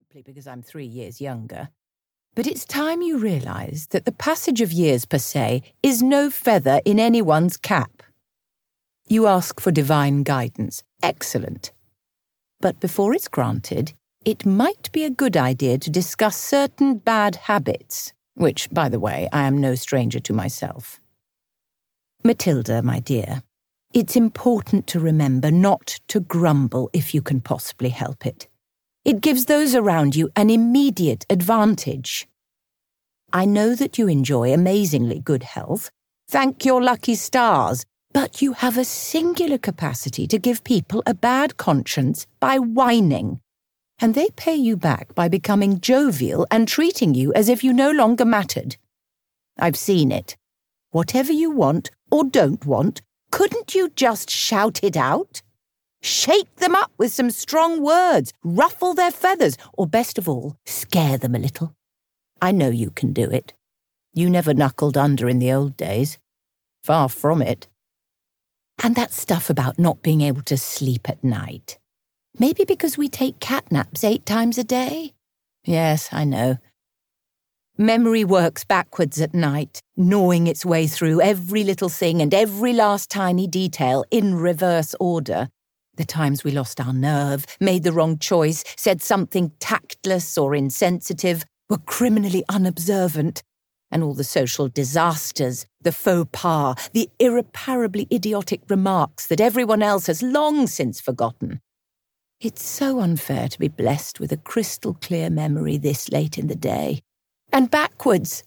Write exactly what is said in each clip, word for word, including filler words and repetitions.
simply because I'm three years younger. But it's time you realise that the passage of years per se is no feather in anyone's cap. You ask for divine guidance. Excellent. But before it's granted, it might be a good idea to discuss certain bad habits, which, by the way, I am no stranger to myself. Matilda, my dear, it's important to remember not to grumble if you can possibly help it. It gives those around you an immediate advantage. I know that you enjoy amazingly good health. Thank your lucky stars. But you have a singular capacity to give people a bad conscience by whining. And they pay you back by becoming jovial and treating you as if you no longer mattered. I've seen it. Whatever you want or don't want, couldn't you just shout it out? Shake them up with some strong words, ruffle their feathers, or best of all, scare them a little. I know you can do it. You never knuckled under in the old days. Far from it. And that stuff about not being able to sleep at night. Maybe because we take cat naps eight times a day? Yes, I know. Memory works backwards at night, gnawing its way through every little thing and every last tiny detail in reverse order. The times we lost our nerve, made the wrong choice, said something tactless or insensitive, were criminally unobservant, and all the social disasters, the faux pas, the irreparably idiotic remarks that everyone else has long since forgotten. It's so unfair to be blessed with a crystal-clear memory this late in the day. And backwards.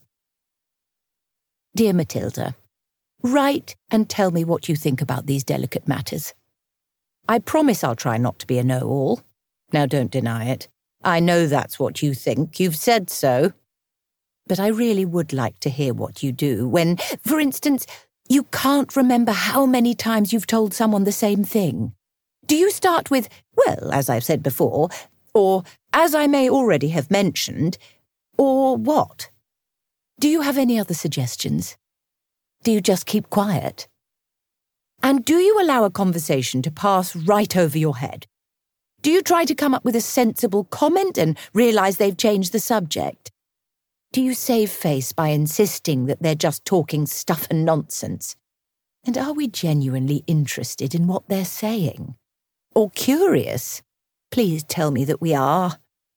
Dear Matilda, write and tell me what you think about these delicate matters. I promise I'll try not to be a know-all. Now don't deny it. I know that's what you think. You've said so. But I really would like to hear what you do when, for instance, you can't remember how many times you've told someone the same thing. Do you start with, well, as I've said before, or as I may already have mentioned, or what? Do you have any other suggestions? Do you just keep quiet? And do you allow a conversation to pass right over your head? Do you try to come up with a sensible comment and realise they've changed the subject? Do you save face by insisting that they're just talking stuff and nonsense? And are we genuinely interested in what they're saying? Or curious? Please tell me that we are.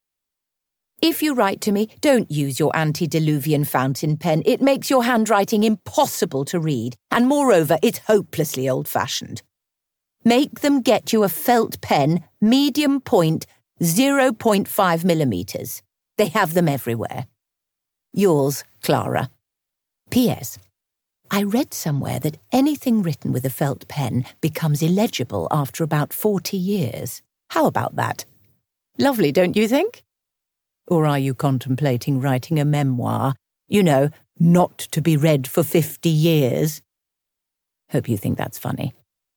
If you write to me, don't use your antediluvian fountain pen. It makes your handwriting impossible to read, and moreover, it's hopelessly old-fashioned. Make them get you a felt pen, medium point, zero point five millimetres. They have them everywhere. Yours, Clara. P S. I read somewhere that anything written with a felt pen becomes illegible after about forty years. How about that? Lovely, don't you think? Or are you contemplating writing a memoir? You know, not to be read for fifty years. Hope you think that's funny.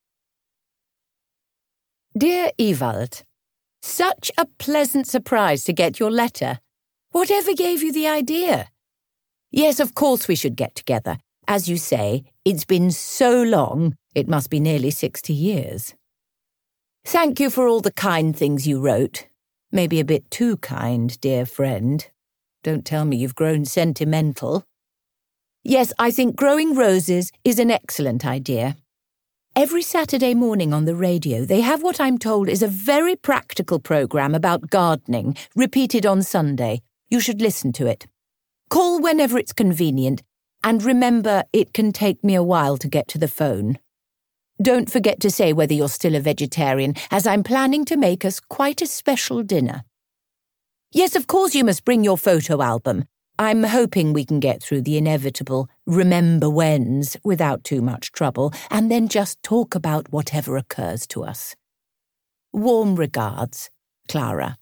Dear Ewald, such a pleasant surprise to get your letter. Whatever gave you the idea? Yes, of course we should get together. As you say, it's been so long, it must be nearly sixty years. Thank you for all the kind things you wrote. Maybe a bit too kind, dear friend. Don't tell me you've grown sentimental. Yes, I think growing roses is an excellent idea. Every Saturday morning on the radio, they have what I'm told is a very practical programme about gardening, repeated on Sunday. You should listen to it. Call whenever it's convenient, and remember it can take me a while to get to the phone. Don't forget to say whether you're still a vegetarian, as I'm planning to make us quite a special dinner. Yes, of course you must bring your photo album. I'm hoping we can get through the inevitable remember whens without too much trouble, and then just talk about whatever occurs to us. Warm regards, Clara.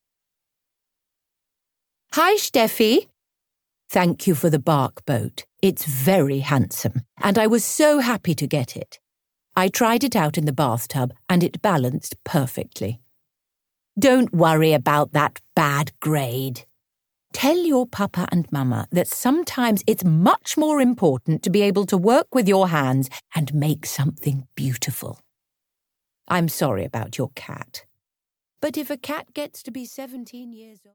Hi, Steffi. Thank you for the bark boat. It's very handsome, and I was so happy to get it. I tried it out in the bathtub, and it balanced perfectly. Don't worry about that bad grade. Tell your papa and mama that sometimes it's much more important to be able to work with your hands and make something beautiful. I'm sorry about your cat. But if a cat gets to be seventeen years old...